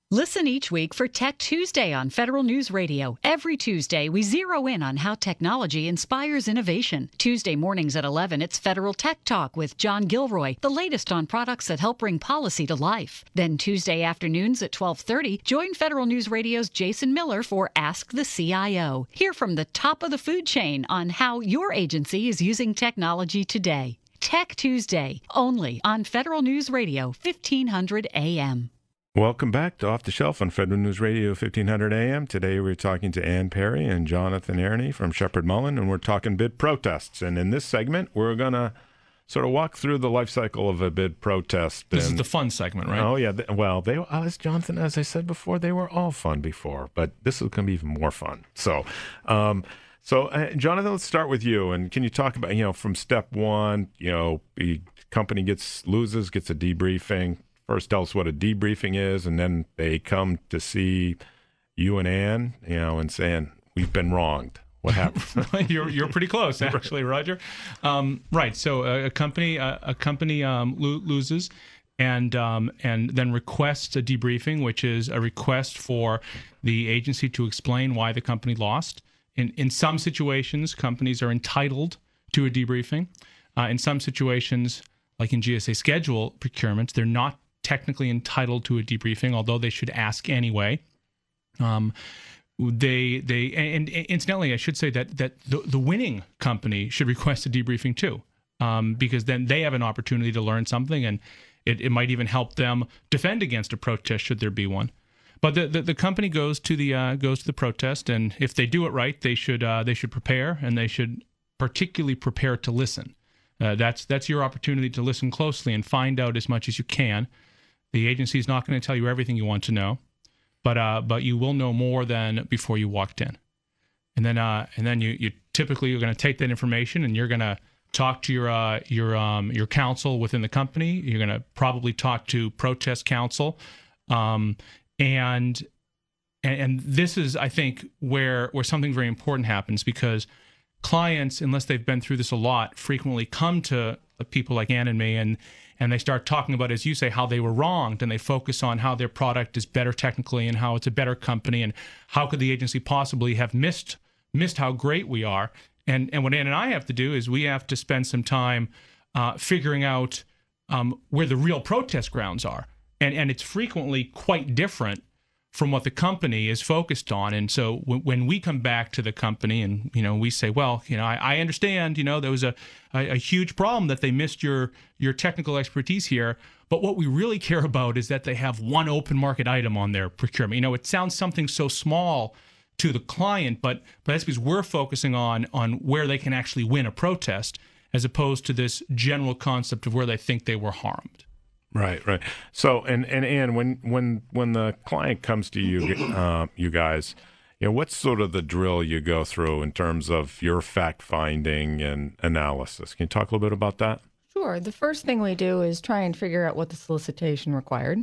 Listen each week for Tech Tuesday on Federal News Radio. Every Tuesday, we zero in on how technology inspires innovation. Tuesday mornings at eleven, it's Federal Tech Talk with John Gilroy, the latest on products that help bring policy to life. Then Tuesday afternoons at twelve thirty, join Federal News Radio's Jason Miller for Ask the C I O. Hear from the top of the food chain on how your agency is using technology today. Tech Tuesday, only on Federal News Radio, fifteen hundred A M. Welcome back to Off the Shelf on Federal News Radio, fifteen hundred A M. Today we're talking to Ann Perry and Jonathan Airney from Sheppard Mullin, and we're talking bid protests. And in this segment, we're going to sort of walk through the life cycle of a bid protest. This and, is the fun segment, right? Oh, yeah. Th- well, they, as Jonathan, as I said before, they were all fun before, but this is going to be even more fun. So, um, so uh, Jonathan, let's start with you. And can you talk about, you know, from step one, you know, the company gets loses, gets a debriefing. First, tell us what a debriefing is, and then they come to see you and Ann, you know, and saying, we've been wronged. What happened? you're you're pretty close, actually, Roger. Um, right. So a, a company a, a company um, lo- loses, and um, and then requests a debriefing, which is a request for the agency to explain why the company lost. In in some situations, companies are entitled to a debriefing. Uh, in some situations, like in G S A schedule procurements, they're not technically entitled to a debriefing, although they should ask anyway. Um, they they and, and incidentally, I should say that that the, the winning company should request a debriefing too, um, because then they have an opportunity to learn something, and it, it might even help them defend against a protest should there be one. But the the, the company goes to the uh, goes to the protest, and if they do it right, they should uh, they should prepare, and they should particularly prepare to listen. Uh, that's that's your opportunity to listen closely and find out as much as you can. The agency is not going to tell you everything you want to know, but uh, but you will know more than before you walked in. And then uh, and then you, you typically you're going to take that information and you're going to talk to your uh, your um, your counsel within the company. You're going to probably talk to protest counsel, um, and, and and this is I think where where something very important happens, because clients, unless they've been through this a lot, frequently come to people like Ann and me and. And they start talking about, as you say, how they were wronged, and they focus on how their product is better technically and how it's a better company and how could the agency possibly have missed missed how great we are. And and what Ann and I have to do is we have to spend some time uh, figuring out um, where the real protest grounds are. And and it's frequently quite different from what the company is focused on. And so w- when we come back to the company and, you know, we say, well, you know, I, I understand, you know, there was a, a, a huge problem that they missed your your technical expertise here. But what we really care about is that they have one open market item on their procurement. You know, it sounds something so small to the client, but, but that's because we're focusing on on where they can actually win a protest, as opposed to this general concept of where they think they were harmed. Right, right. So, and and Ann, when when when the client comes to you, uh, you guys, you know, what's sort of the drill you go through in terms of your fact finding and analysis? Can you talk a little bit about that? Sure. The first thing we do is try and figure out what the solicitation required,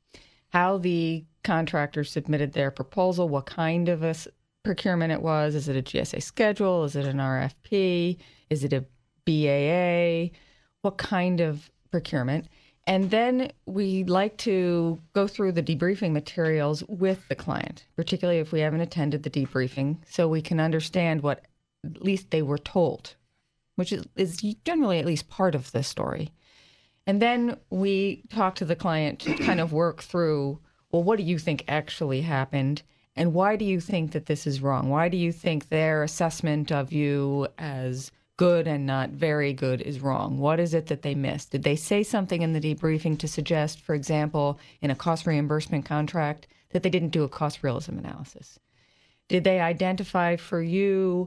how the contractor submitted their proposal, what kind of a s- procurement it was. Is it a G S A schedule? Is it an R F P? Is it a B A A? What kind of procurement? And then we like to go through the debriefing materials with the client, particularly if we haven't attended the debriefing, so we can understand what at least they were told, which is, is generally at least part of the story. And then we talk to the client to kind of work through, well, what do you think actually happened? And why do you think that this is wrong? Why do you think their assessment of you as good and not very good is wrong? What is it that they missed? Did they say something in the debriefing to suggest, for example, in a cost reimbursement contract, that they didn't do a cost realism analysis? Did they identify for you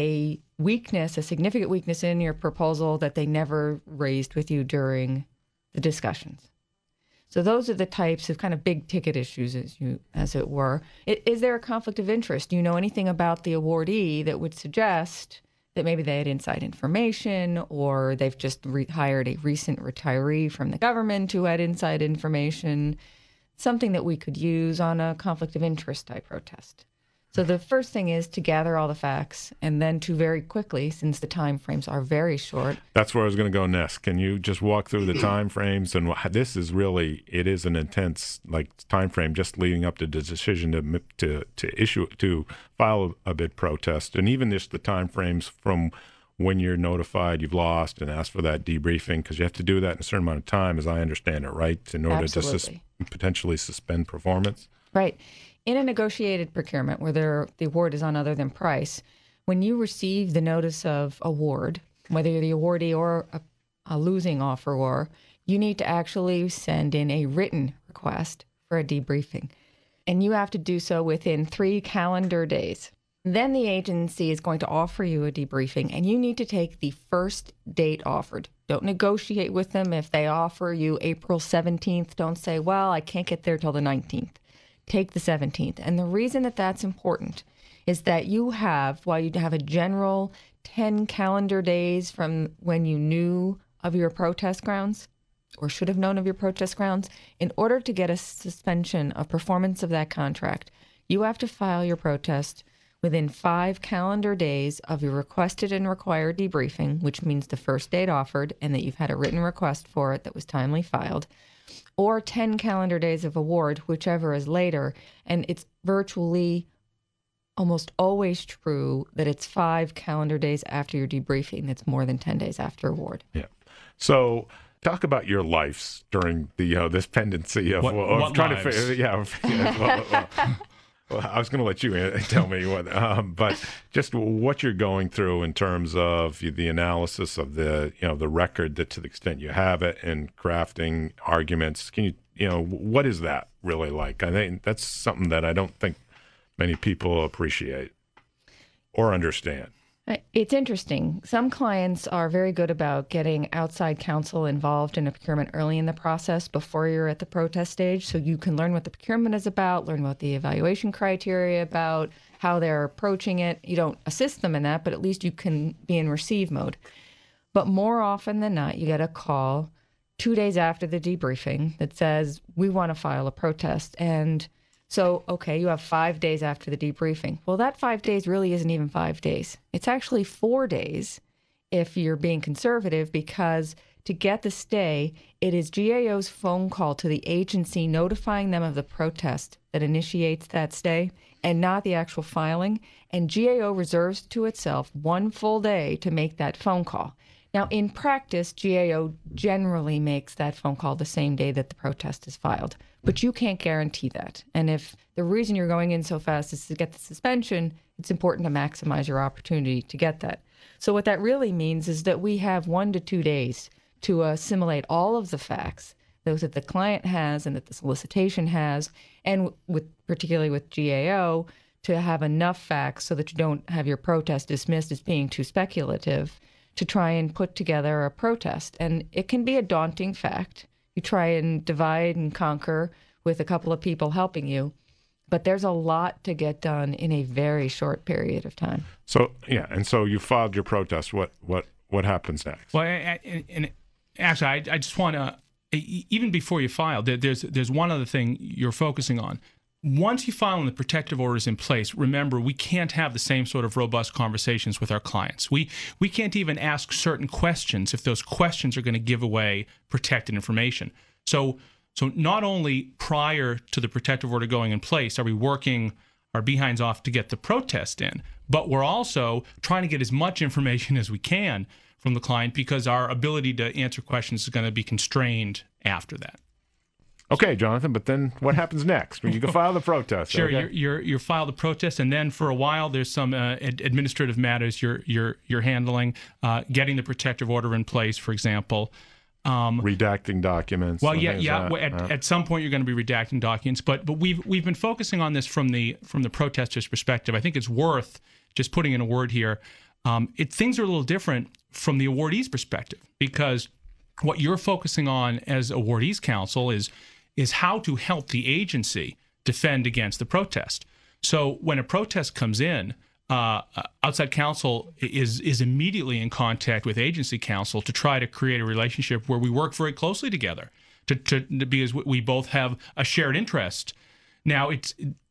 a weakness, a significant weakness in your proposal that they never raised with you during the discussions? So those are the types of kind of big ticket issues, as you, as it were. Is, is there a conflict of interest? Do you know anything about the awardee that would suggest that maybe they had inside information, or they've just re- hired a recent retiree from the government who had inside information, something that we could use on a conflict of interest type protest? So the first thing is to gather all the facts, and then to very quickly, since the time frames are very short. That's where I was going to go next. Can you just walk through the time frames? And wh- this is really, it is an intense like time frame just leading up to the decision to to to issue to file a bid protest, and even just the time frames from when you're notified you've lost and ask for that debriefing, because you have to do that in a certain amount of time, as I understand it, right? In order Absolutely. to sus- potentially suspend performance. Right. In a negotiated procurement where there, the award is on other than price, when you receive the notice of award, whether you're the awardee or a, a losing offeror, you need to actually send in a written request for a debriefing. And you have to do so within three calendar days. Then the agency is going to offer you a debriefing, and you need to take the first date offered. Don't negotiate with them. If they offer you April seventeenth, don't say, well, I can't get there till the nineteenth. Take the seventeenth. And the reason that that's important is that you have, while you have a general ten calendar days from when you knew of your protest grounds or should have known of your protest grounds, in order to get a suspension of performance of that contract, you have to file your protest within five calendar days of your requested and required debriefing, which means the first date offered and that you've had a written request for it that was timely filed, or ten calendar days of award, whichever is later. And it's virtually almost always true that it's five calendar days after your debriefing that's more than ten days after award. Yeah. So talk about your lives during the, you know, this pendency of, What- of what trying lives? to figure, yeah. yeah well, well, well, I was going to let you uh, tell me what, um, but just what you're going through in terms of the analysis of the, you know, the record, that to the extent you have it, and crafting arguments. Can you, you know, what is that really like? I think that's something that I don't think many people appreciate or understand. It's interesting. Some clients are very good about getting outside counsel involved in a procurement early in the process before you're at the protest stage, so you can learn what the procurement is about, learn what the evaluation criteria about, how they're approaching it. You don't assist them in that, but at least you can be in receive mode. But more often than not, you get a call two days after the debriefing that says, we want to file a protest. And so, okay, you have five days after the debriefing. Well, that five days really isn't even five days. It's actually four days if you're being conservative, because to get the stay, it is G A O's phone call to the agency notifying them of the protest that initiates that stay, and not the actual filing. And G A O reserves to itself one full day to make that phone call. Now, in practice, G A O generally makes that phone call the same day that the protest is filed, but you can't guarantee that. And if the reason you're going in so fast is to get the suspension, it's important to maximize your opportunity to get that. So what that really means is that we have one to two days to assimilate all of the facts, those that the client has and that the solicitation has, and with particularly with G A O, to have enough facts so that you don't have your protest dismissed as being too speculative, to try and put together a protest. And it can be a daunting fact. You try and divide and conquer with a couple of people helping you, but there's a lot to get done in a very short period of time. So, yeah, and so you filed your protest. What what what happens next? Well, I, I, and actually, I, I just want to, even before you file, there, there's there's one other thing you're focusing on. Once you file and the protective order is in place, remember, we can't have the same sort of robust conversations with our clients. We we can't even ask certain questions if those questions are going to give away protected information. So so not only prior to the protective order going in place are we working our behinds off to get the protest in, but we're also trying to get as much information as we can from the client, because our ability to answer questions is going to be constrained after that. Okay, Jonathan, but then what happens next? When you can file the protest. Sure, okay? you're, you're you're file the protest, and then for a while there's some uh, ad- administrative matters you're you're you're handling, uh, getting the protective order in place, for example. Um, redacting documents. Well, yeah, yeah. That, well, at, uh, at some point you're going to be redacting documents, but but we've we've been focusing on this from the from the protester's perspective. I think it's worth just putting in a word here. Um, it things are a little different from the awardee's perspective, because what you're focusing on as awardee's counsel is. is how to help the agency defend against the protest. So when a protest comes in, uh, outside counsel is is immediately in contact with agency counsel to try to create a relationship where we work very closely together, to, to, to because we both have a shared interest. Now, it's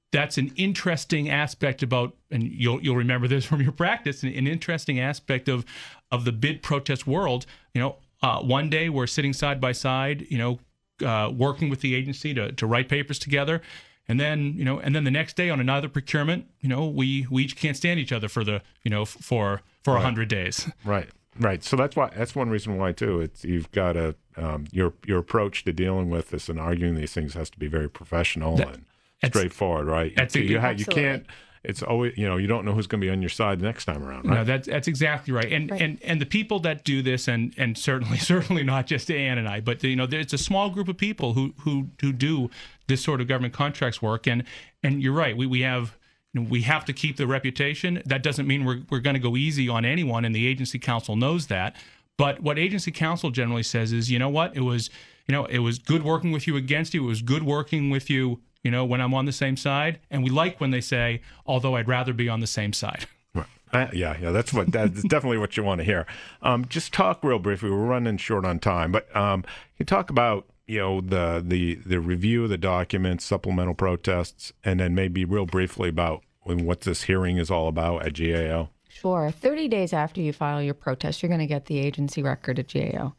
that's an interesting aspect about, and you'll you'll remember this from your practice, an, an interesting aspect of of the bid protest world. You know, uh, one day we're sitting side by side, you know, uh, working with the agency to to write papers together, and then you know, and then the next day on another procurement, you know, we we each can't stand each other for the you know f- for for a Right. hundred days. Right, right. So that's why that's one reason why too. It's you've got to um, your your approach to dealing with this and arguing these things has to be very professional That- and straightforward, right? that's So a you good- ha- you Absolutely. can't. It's always you know you don't know who's going to be on your side the next time around, right? No, that's that's exactly right. And and and the people that do this, and and certainly certainly not just Ann and I, but you know, there's a small group of people who who who do this sort of government contracts work. And and you're right. We we have. You know, we have to keep the reputation. That doesn't mean we're we're going to go easy on anyone, and the agency council knows that. But what agency council generally says is, you know what, it was, you know, it was good working with you against you. It was good working with you, you know, when I'm on the same side. And we like when they say, although I'd rather be on the same side. Right. Uh, yeah, yeah, that's what that's definitely what you want to hear. Um, just talk real briefly. We're running short on time, but um, you talk about you know the the the review of the documents, supplemental protests, and then maybe real briefly about what this hearing is all about at G A O. Sure. thirty days after you file your protest, you're going to get the agency record at G A O.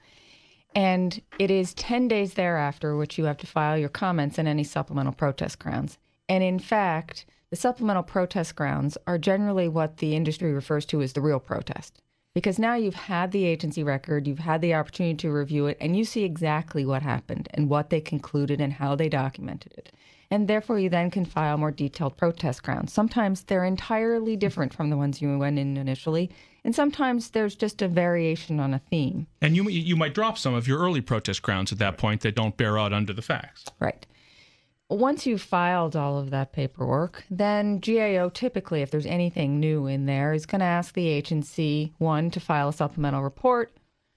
And it is ten days thereafter which you have to file your comments and any supplemental protest grounds. And in fact, the supplemental protest grounds are generally what the industry refers to as the real protest. Because now you've had the agency record, you've had the opportunity to review it, and you see exactly what happened and what they concluded and how they documented it. And therefore, you then can file more detailed protest grounds. Sometimes they're entirely different from the ones you went in initially, and sometimes there's just a variation on a theme. And you you might drop some of your early protest grounds at that point that don't bear out under the facts. Right. Once you've filed all of that paperwork, then G A O typically, if there's anything new in there, is going to ask the agency, one, to file a supplemental report,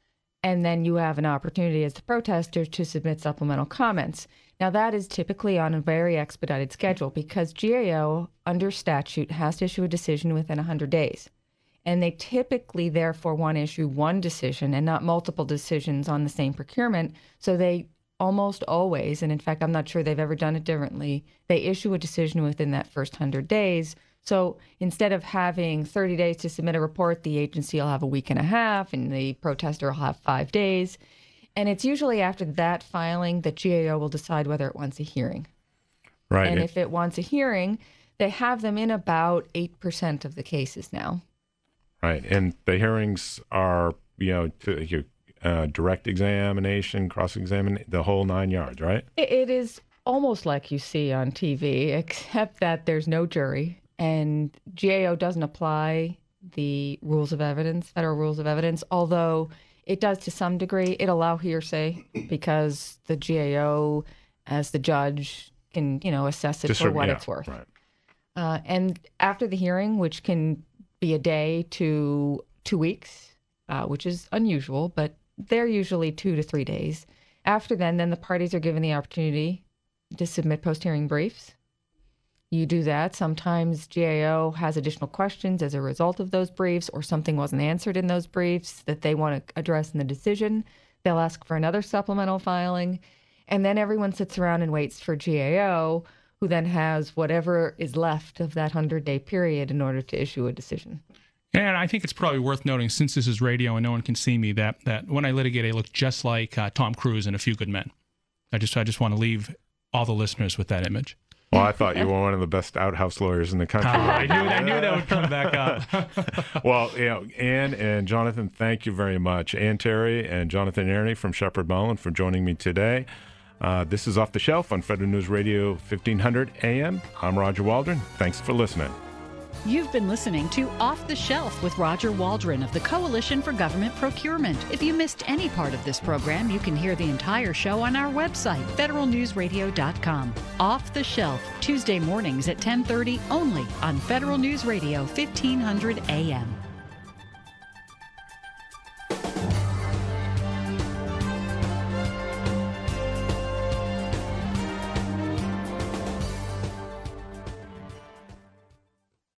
and then you have an opportunity as the protester to submit supplemental comments. Now, that is typically on a very expedited schedule because G A O, under statute, has to issue a decision within one hundred days. And they typically, therefore, want to issue one decision and not multiple decisions on the same procurement. So they almost always, and in fact, I'm not sure they've ever done it differently, they issue a decision within that first one hundred days. So instead of having thirty days to submit a report, the agency will have a week and a half, and the protester will have five days. And it's usually after that filing that G A O will decide whether it wants a hearing. Right. And if it wants a hearing, they have them in about eight percent of the cases now. Right. And the hearings are, you know, to, you, uh, direct examination, cross-examination, the whole nine yards, right? It, it is almost like you see on T V, except that there's no jury. And G A O doesn't apply the rules of evidence, federal rules of evidence, although it does to some degree. It allow hearsay because the G A O, as the judge, can, you know, assess it Just for so- what yeah, it's worth. right. Uh, and after the hearing, which can be a day to two weeks, uh, which is unusual, but they're usually two to three days. After then, then the parties are given the opportunity to submit post-hearing briefs. You do that. Sometimes G A O has additional questions as a result of those briefs, or something wasn't answered in those briefs that they want to address in the decision. They'll ask for another supplemental filing. And then everyone sits around and waits for G A O, who then has whatever is left of that hundred-day period in order to issue a decision. And I think it's probably worth noting, since this is radio and no one can see me, that that when I litigate, I look just like uh, Tom Cruise in A Few Good Men. I just I just want to leave all the listeners with that image. Well, I thought you were one of the best outhouse lawyers in the country. Uh, I knew I knew that would come back up. Well, you know, Ann and Jonathan, thank you very much. Ann Terry and Jonathan Ernie from Shepherd Mullen for joining me today. Uh, this is Off the Shelf on Federal News Radio fifteen hundred A M. I'm Roger Waldron. Thanks for listening. You've been listening to Off the Shelf with Roger Waldron of the Coalition for Government Procurement. If you missed any part of this program, you can hear the entire show on our website, federal news radio dot com. Off the Shelf, Tuesday mornings at ten thirty only on Federal News Radio fifteen hundred A M.